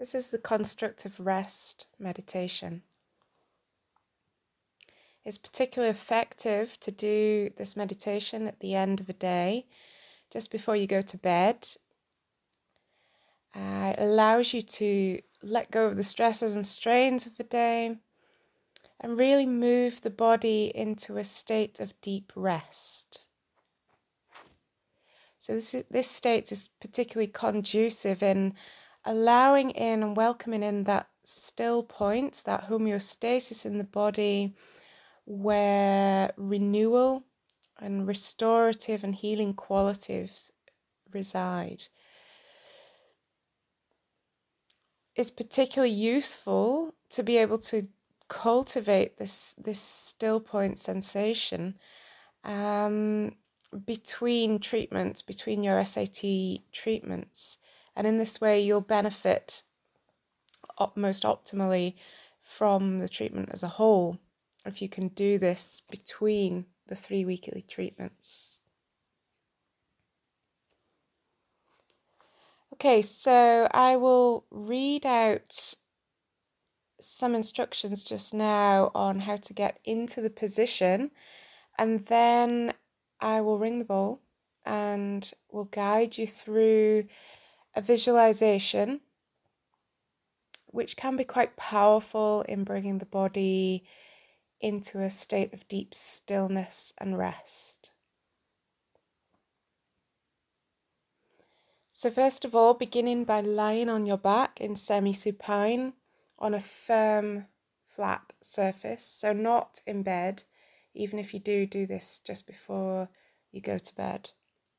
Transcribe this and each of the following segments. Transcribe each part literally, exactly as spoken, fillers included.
This is the constructive rest meditation. It's particularly effective to do this meditation at the end of a day, just before you go to bed. Uh, it allows you to let go of the stresses and strains of the day and really move the body into a state of deep rest. So this, this state is particularly conducive in allowing in and welcoming in that still point, that homeostasis in the body, where renewal and restorative and healing qualities reside. It's particularly useful to be able to cultivate this, this still point sensation um, between treatments, between your S A T treatments. And in this way, you'll benefit op- most optimally from the treatment as a whole, if you can do this between the three weekly treatments. Okay, so I will read out some instructions just now on how to get into the position, and then I will ring the bell and will guide you through a visualization, which can be quite powerful in bringing the body into a state of deep stillness and rest. So first of all, beginning by lying on your back in semi-supine on a firm, flat surface, so not in bed, even if you do do this just before you go to bed.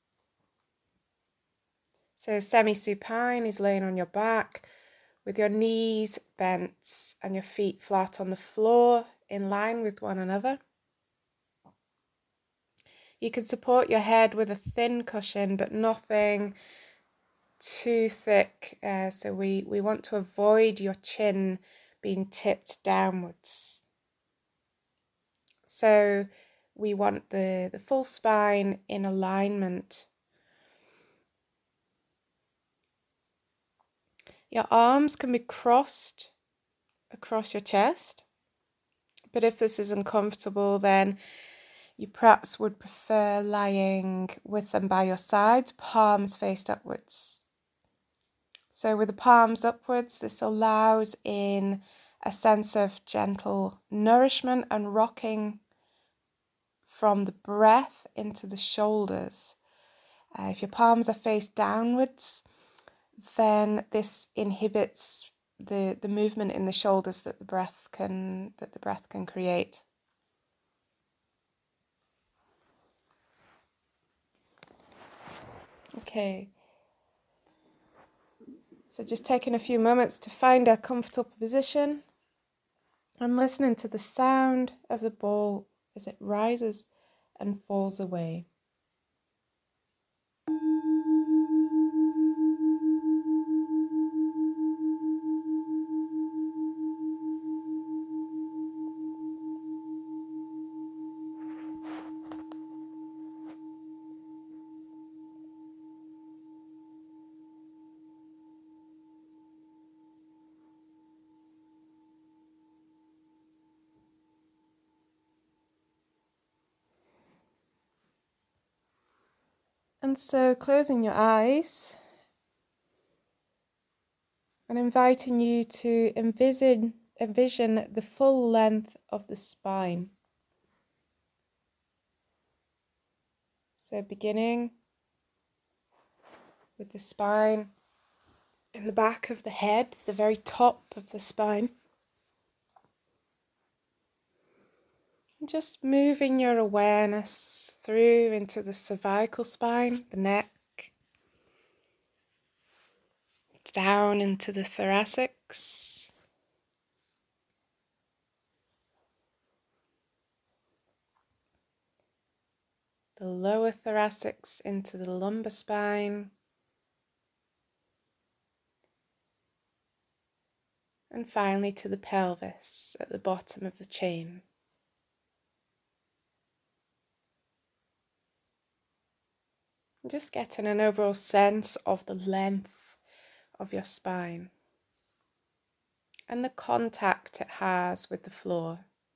So semi-supine is laying on your back with your knees bent and your feet flat on the floor in line with one another. You can support your head with a thin cushion, but nothing too thick. Uh, so we, we want to avoid your chin being tipped downwards. So we want the, the full spine in alignment. Your arms can be crossed across your chest, but if this is uncomfortable, then you perhaps would prefer lying with them by your sides, palms faced upwards. So with the palms upwards, this allows in a sense of gentle nourishment and rocking from the breath into the shoulders. Uh, if your palms are faced downwards, then this inhibits the, the movement in the shoulders that the breath can that the breath can create. Okay. So just taking a few moments to find a comfortable position and listening to the sound of the ball as it rises and falls away. And so closing your eyes and inviting you to envision, envision the full length of the spine. So beginning with the spine in the back of the head, the very top of the spine. And just moving your awareness through into the cervical spine, the neck, down into the thoracics, the lower thoracics into the lumbar spine, and finally to the pelvis at the bottom of the chain. Just getting an overall sense of the length of your spine. and the contact it has with the floor.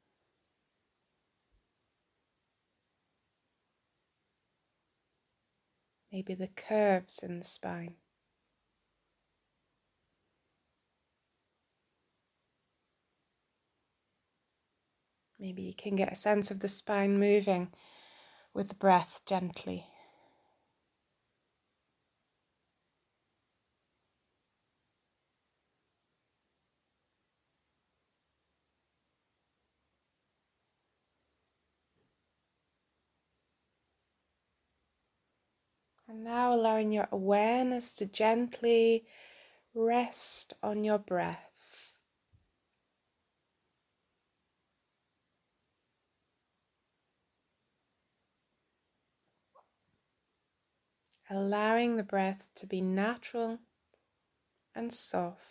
Maybe the curves in the spine. Maybe you can get a sense of the spine moving with the breath gently. And now allowing your awareness to gently rest on your breath. Allowing the breath to be natural and soft.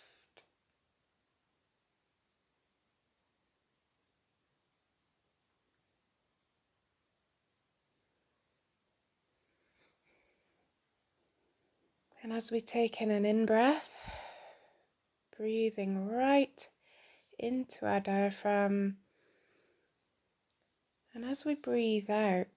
And as we take in an in-breath, breathing right into our diaphragm. And as we breathe out,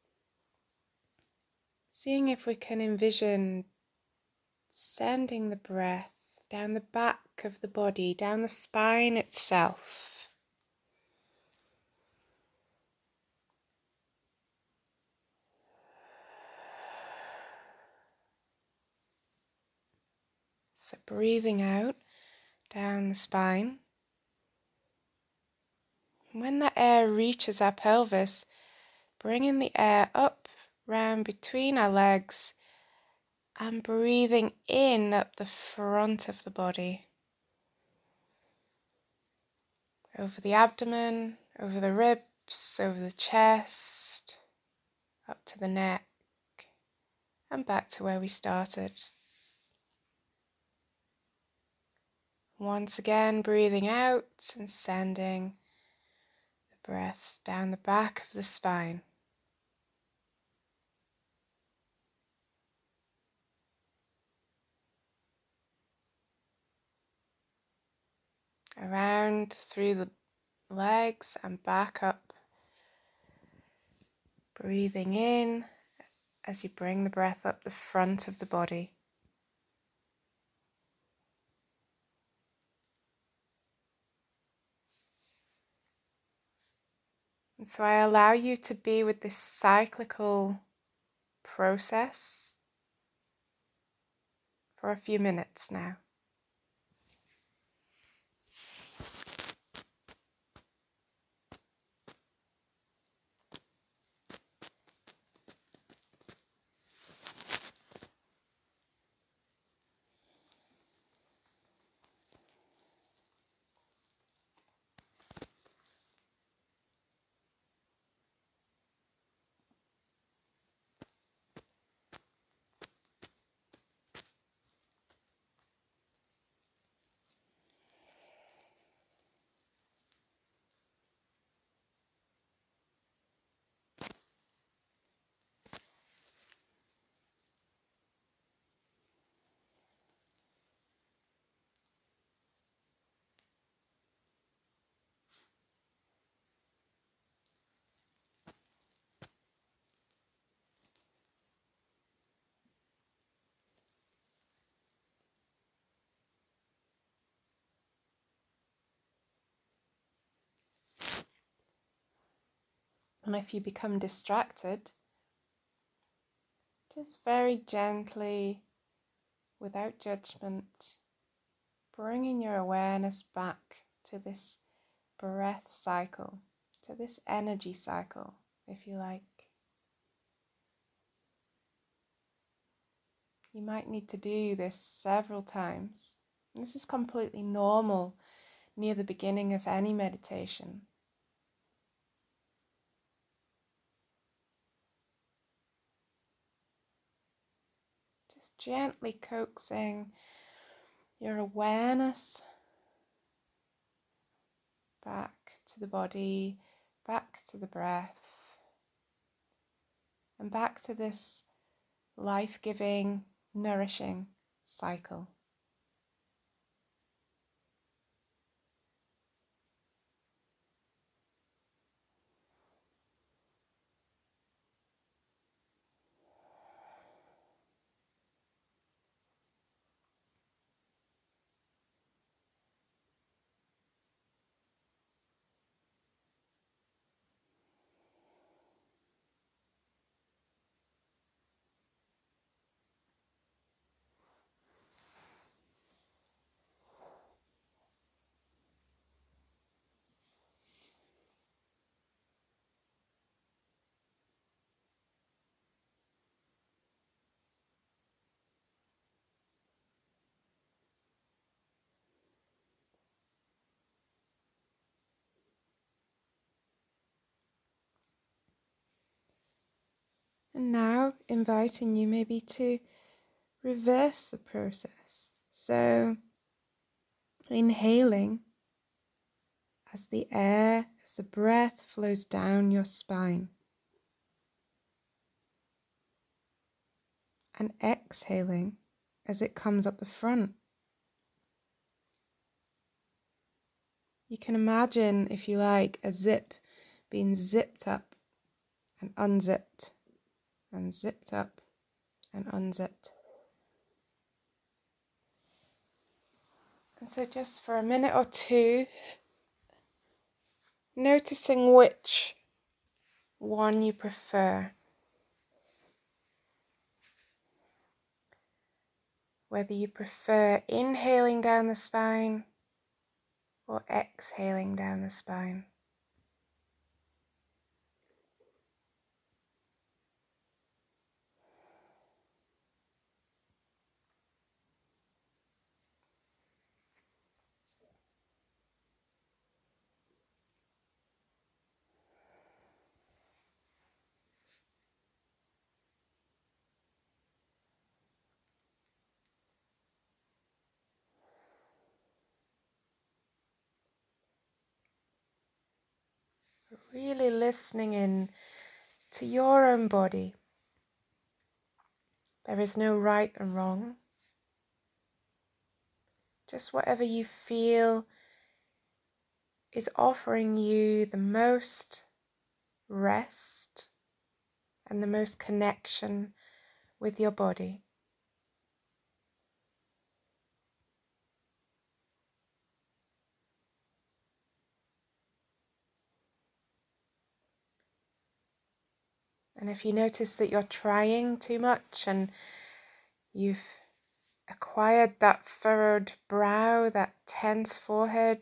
seeing if we can envision sending the breath down the back of the body, down the spine itself. So breathing out down the spine. When the air reaches our pelvis, bringing the air up round between our legs and breathing in up the front of the body. Over the abdomen, over the ribs, over the chest, up to the neck, and back to where we started. Once again, breathing out and sending the breath down the back of the spine. Around through the legs and back up. Breathing in as you bring the breath up the front of the body. And so I allow you to be with this cyclical process for a few minutes now. And if you become distracted, just very gently, without judgment, bringing your awareness back to this breath cycle, to this energy cycle, if you like. You might need to do this several times. This is completely normal near the beginning of any meditation. Just gently coaxing your awareness back to the body, back to the breath, and back to this life-giving, nourishing cycle. And now inviting you maybe to reverse the process. So inhaling as the air, as the breath flows down your spine. And exhaling as it comes up the front. You can imagine, if you like, a zip being zipped up and unzipped, and zipped up and unzipped. And so just for a minute or two, noticing which one you prefer. Whether you prefer inhaling down the spine or exhaling down the spine. Really listening in to your own body. There is no right and wrong. Just whatever you feel is offering you the most rest and the most connection with your body. And if you notice that you're trying too much and you've acquired that furrowed brow, that tense forehead,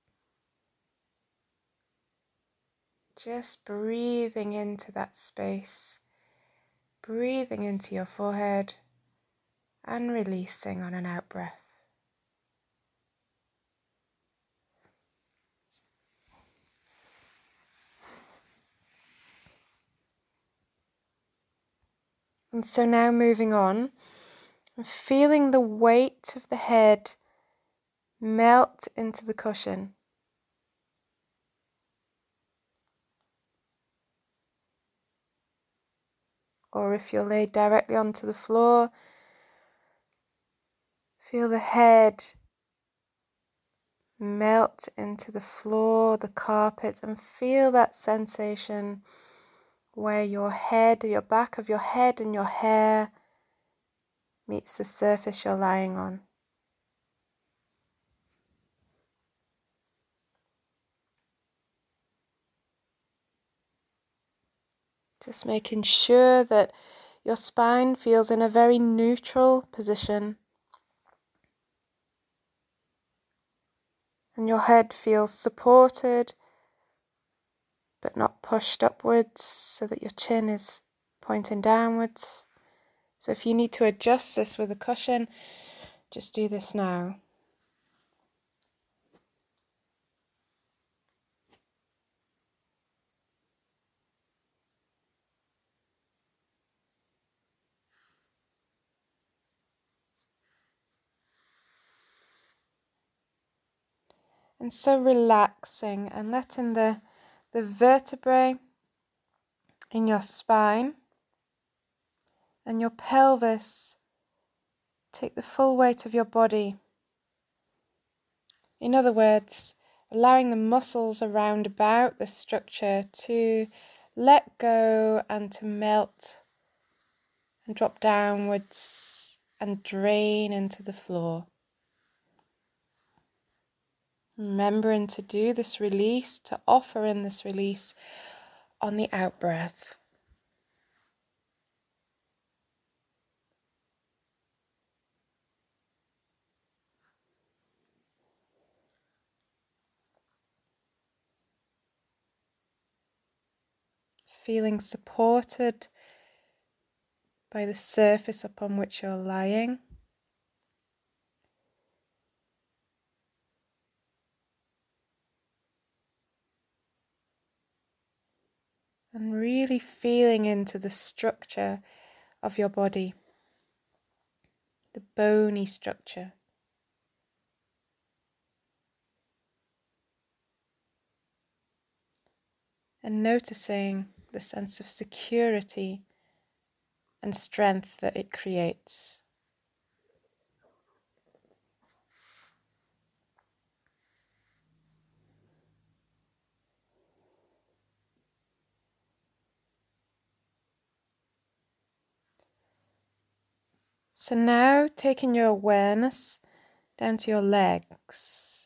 just breathing into that space, breathing into your forehead and releasing on an out breath. And so now moving on, and feeling the weight of the head melt into the cushion. Or if you're laid directly onto the floor, feel the head melt into the floor, the carpet, and feel that sensation where your head, your back of your head and your hair meets the surface you're lying on. Just making sure that your spine feels in a very neutral position and your head feels supported but not pushed upwards so that your chin is pointing downwards. So if you need to adjust this with a cushion, just do this now. And so relaxing and letting the, the vertebrae in your spine and your pelvis take the full weight of your body. In other words, allowing the muscles around about the structure to let go and to melt and drop downwards and drain into the floor. Remembering to do this release, to offer in this release on the out breath. Feeling supported by the surface upon which you're lying. And really feeling into the structure of your body, the bony structure. And noticing the sense of security and strength that it creates. So now taking your awareness down to your legs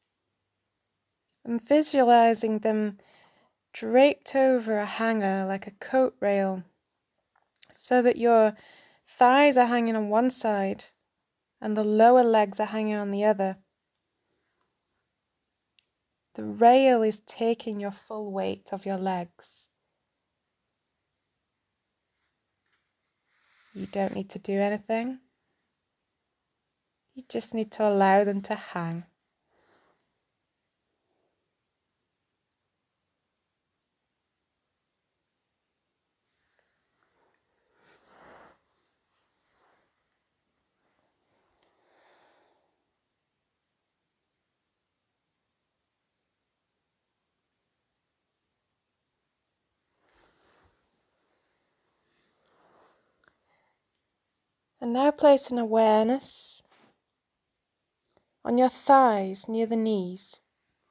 and visualizing them draped over a hanger like a coat rail, so that your thighs are hanging on one side and the lower legs are hanging on the other. The rail is taking your full weight of your legs. You don't need to do anything. You just need to allow them to hang. And now place an awareness on your thighs near the knees.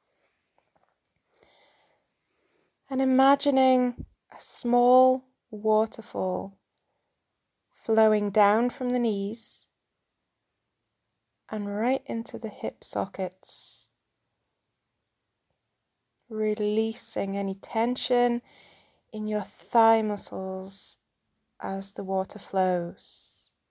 And imagining a small waterfall flowing down from the knees and right into the hip sockets, releasing any tension in your thigh muscles as the water flows.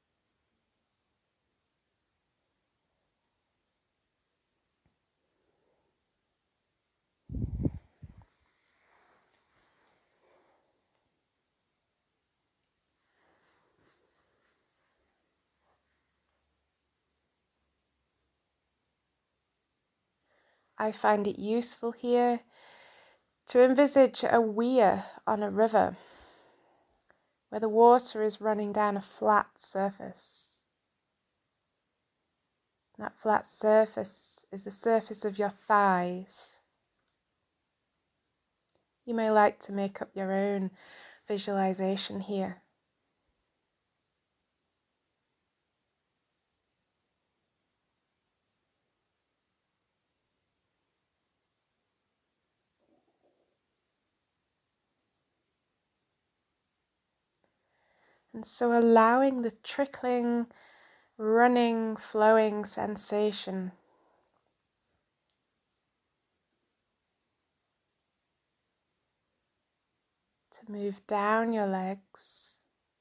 I find it useful here to envisage a weir on a river where the water is running down a flat surface. That flat surface is the surface of your thighs. You may like to make up your own visualization here. And so allowing the trickling, running, flowing sensation to move down your legs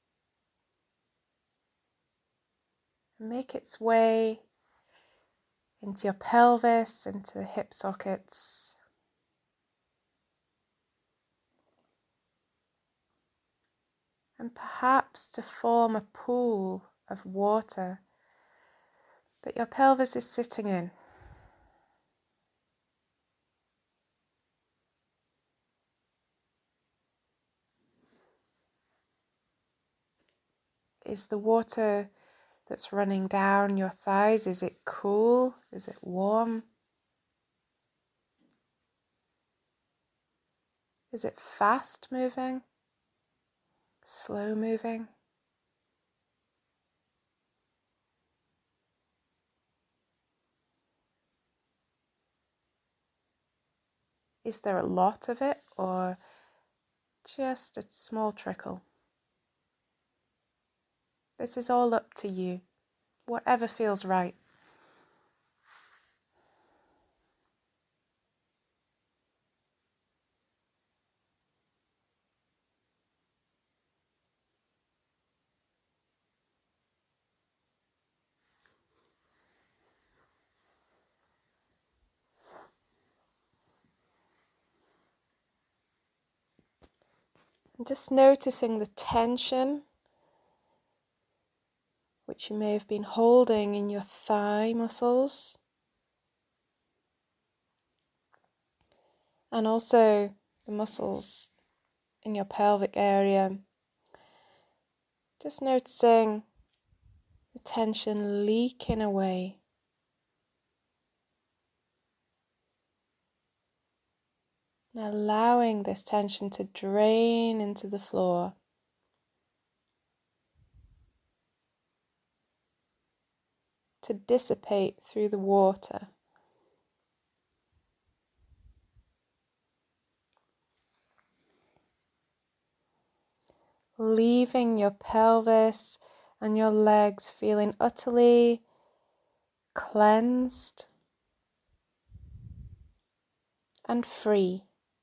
and make its way into your pelvis, into the hip sockets. And perhaps to form a pool of water that your pelvis is sitting in. Is the water that's running down your thighs, is it cool? Is it warm? Is it fast moving? Slow moving? Is there a lot of it or just a small trickle? This is all up to you, whatever feels right. And just noticing the tension which you may have been holding in your thigh muscles. And also the muscles in your pelvic area. Just noticing the tension leaking away. And allowing this tension to drain into the floor. To dissipate through the water. Leaving your pelvis and your legs feeling utterly cleansed and free.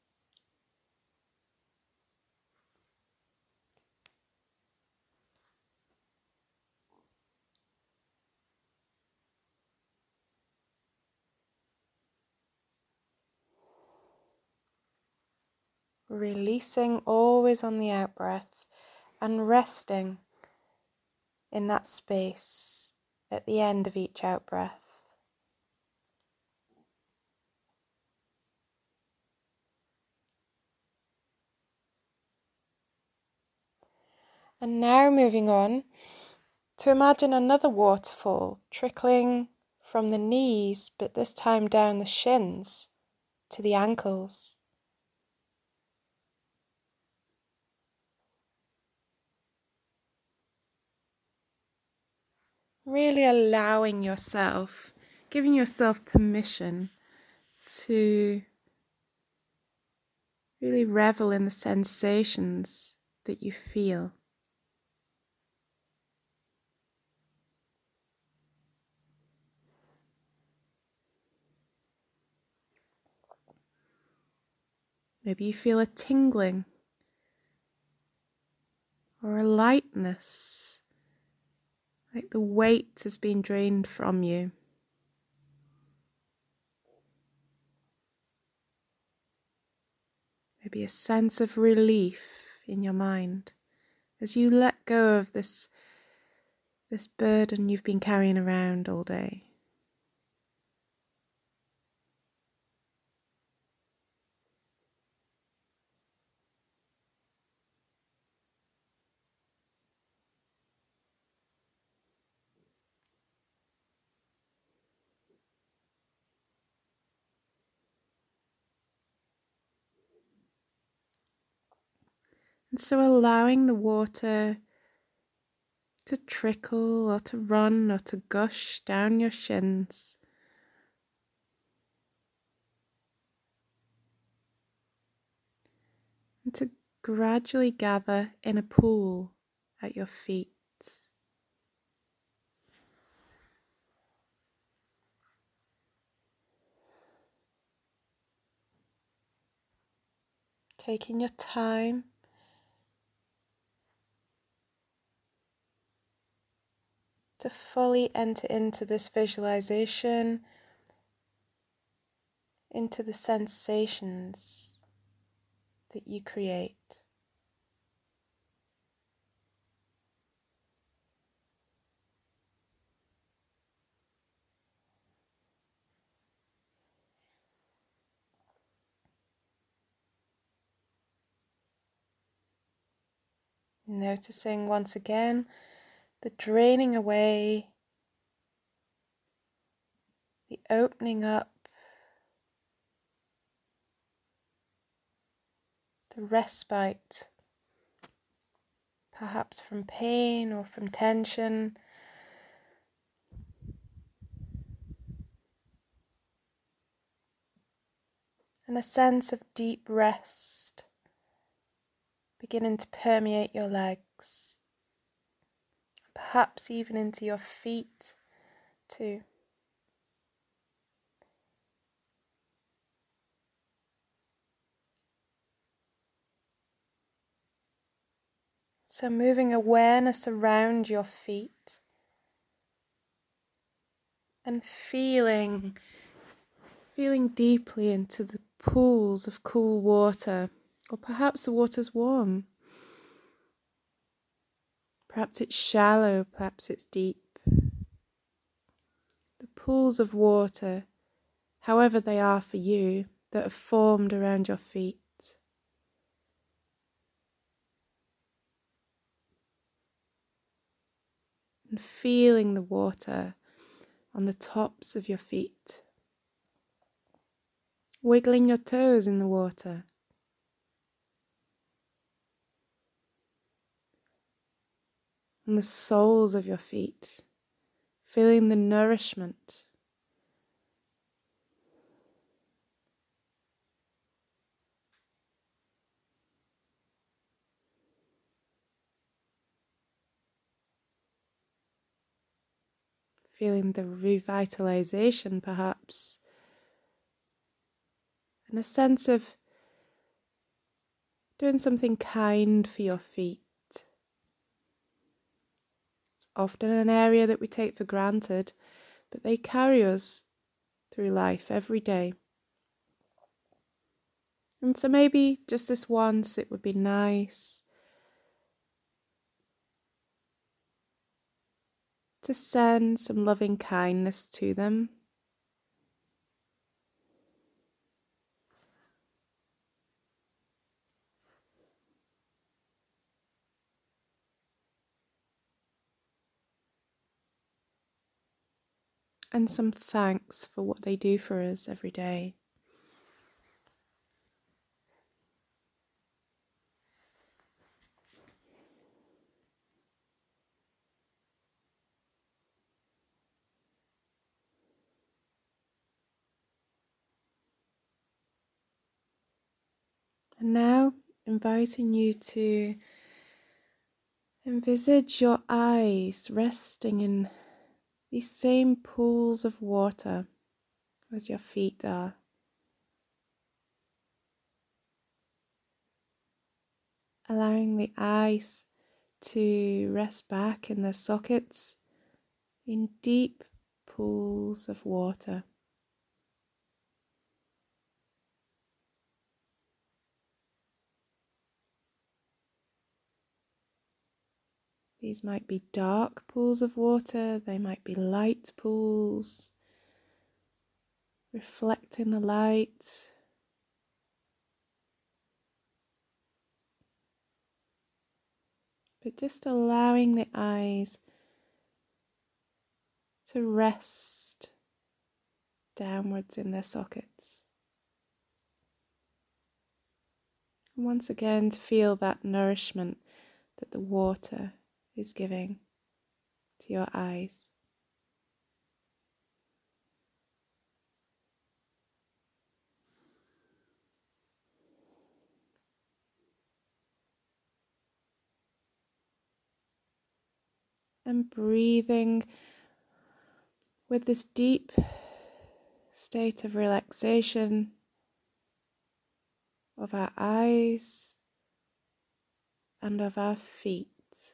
Releasing always on the out breath and resting in that space at the end of each out breath. And now moving on to imagine another waterfall trickling from the knees, but this time down the shins to the ankles. Really allowing yourself, giving yourself permission to really revel in the sensations that you feel. Maybe you feel a tingling or a lightness, like the weight has been drained from you. Maybe a sense of relief in your mind as you let go of this, this burden you've been carrying around all day. And so allowing the water to trickle or to run or to gush down your shins. And to gradually gather in a pool at your feet. Taking your time. To fully enter into this visualization, into the sensations that you create. Noticing once again the draining away, the opening up, the respite, perhaps from pain or from tension. And a sense of deep rest beginning to permeate your legs, perhaps even into your feet too. So moving awareness around your feet and feeling, feeling deeply into the pools of cool water, or perhaps the water's warm. Perhaps it's shallow, perhaps it's deep. The pools of water, however they are for you, that are formed around your feet. and feeling the water on the tops of your feet, wiggling your toes in the water. On the soles of your feet, feeling the nourishment. Feeling the revitalization, perhaps, and a sense of doing something kind for your feet. It's often an area that we take for granted, but they carry us through life every day. And so maybe just this once it would be nice to send some loving kindness to them. And some thanks for what they do for us every day. And now, inviting you to envisage your eyes resting in these same pools of water as your feet are. Allowing the eyes to rest back in their sockets in deep pools of water. These might be dark pools of water, they might be light pools, reflecting the light. But just allowing the eyes to rest downwards in their sockets. And once again to feel that nourishment that the water is giving to your eyes. And breathing with this deep state of relaxation of our eyes and of our feet.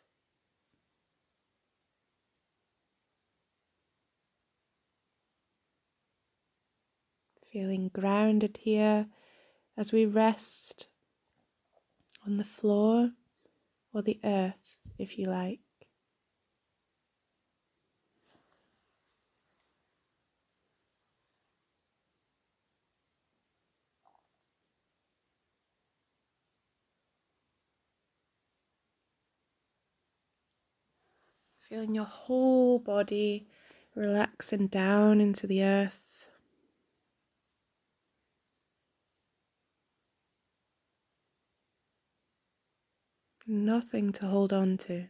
Feeling grounded here as we rest on the floor or the earth, if you like. Feeling your whole body relaxing down into the earth. Nothing to hold on to.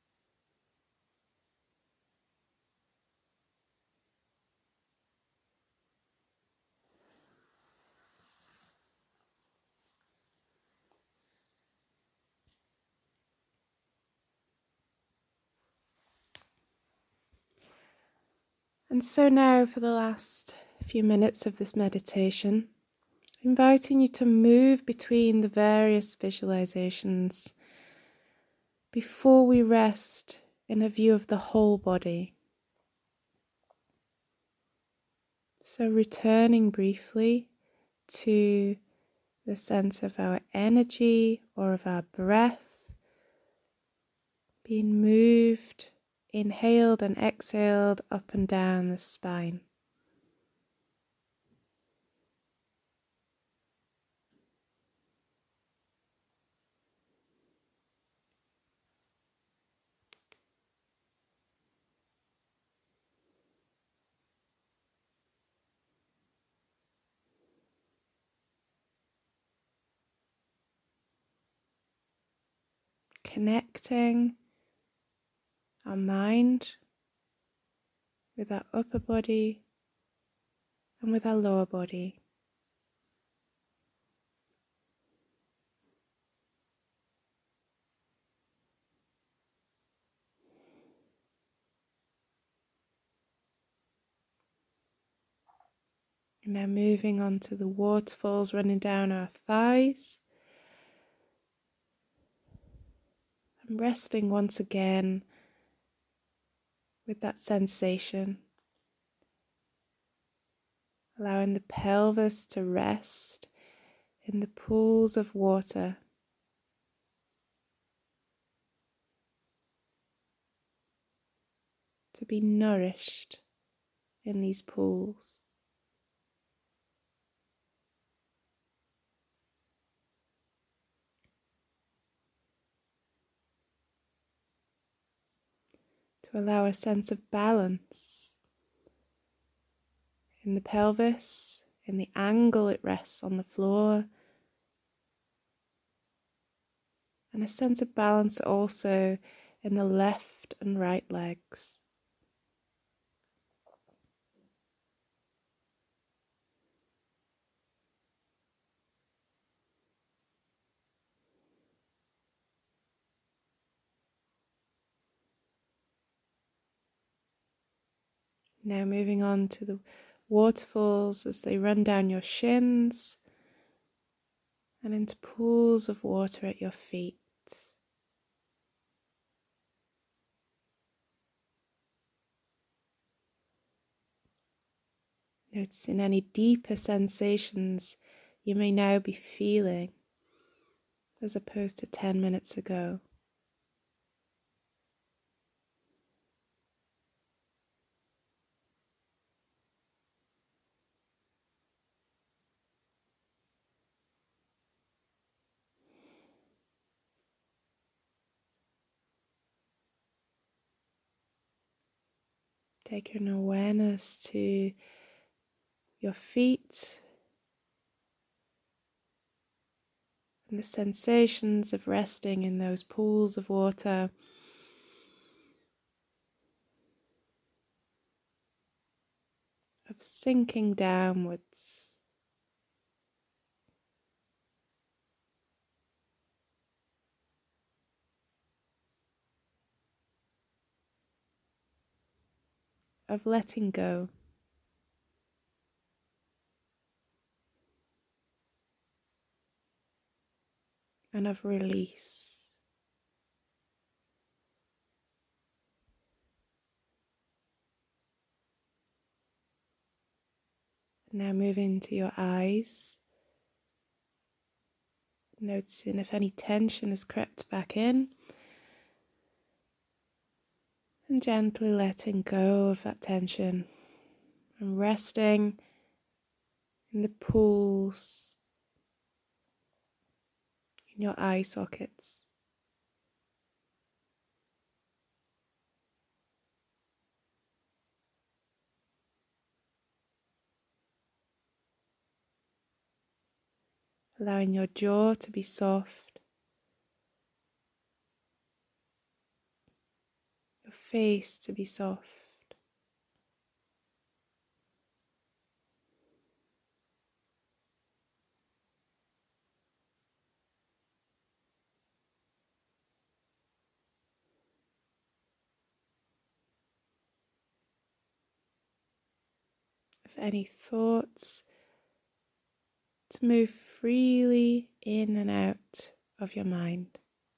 And so now for the last few minutes of this meditation, inviting you to move between the various visualizations before we rest in a view of the whole body. So returning briefly to the sense of our energy or of our breath being moved, inhaled and exhaled up and down the spine. connecting our mind with our upper body and with our lower body. And now moving on to the waterfalls running down our thighs. And resting once again with that sensation. Allowing the pelvis to rest in the pools of water. To be nourished in these pools. To allow a sense of balance in the pelvis, in the angle it rests on the floor, and a sense of balance also in the left and right legs. Now moving on to the waterfalls as they run down your shins and into pools of water at your feet. Noticing any deeper sensations you may now be feeling as opposed to ten minutes ago. Take your awareness to your feet and the sensations of resting in those pools of water. Of sinking downwards. Of letting go. And of release. Now moving to your eyes. Noticing if any tension has crept back in. And gently letting go of that tension. And resting in the pools in your eye sockets. Allowing your jaw to be soft. Your face to be soft. If any thoughts to move freely in and out of your mind.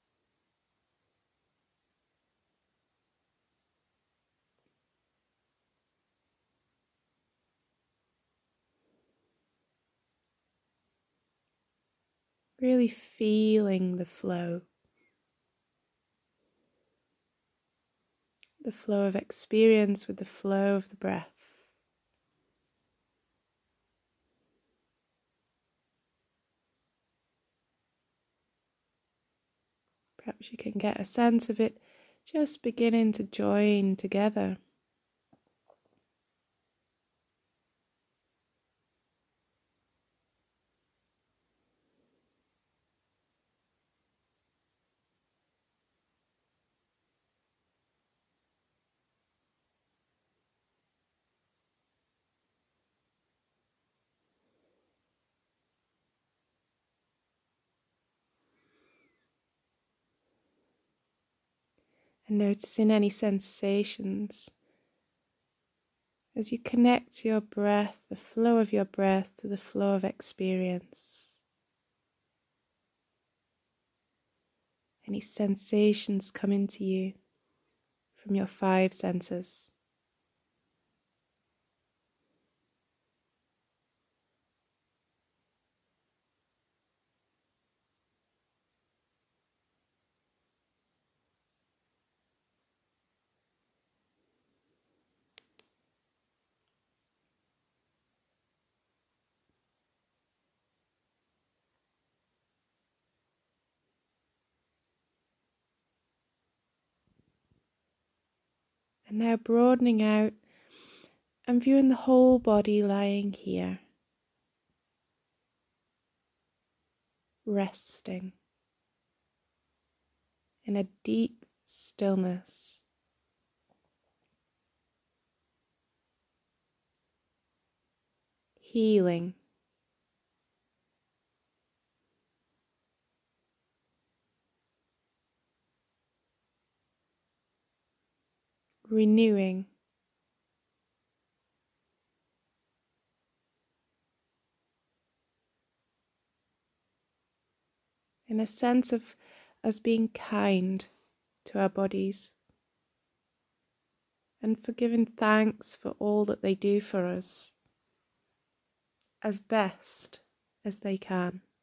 Really feeling the flow. The flow of experience with the flow of the breath. Perhaps you can get a sense of it just beginning to join together. And noticing any sensations as you connect your breath, the flow of your breath, to the flow of experience. Any sensations come into you from your five senses. And now broadening out and viewing the whole body lying here, resting in a deep stillness. Healing. Renewing. In a sense of us being kind to our bodies and for giving thanks for all that they do for us as best as they can.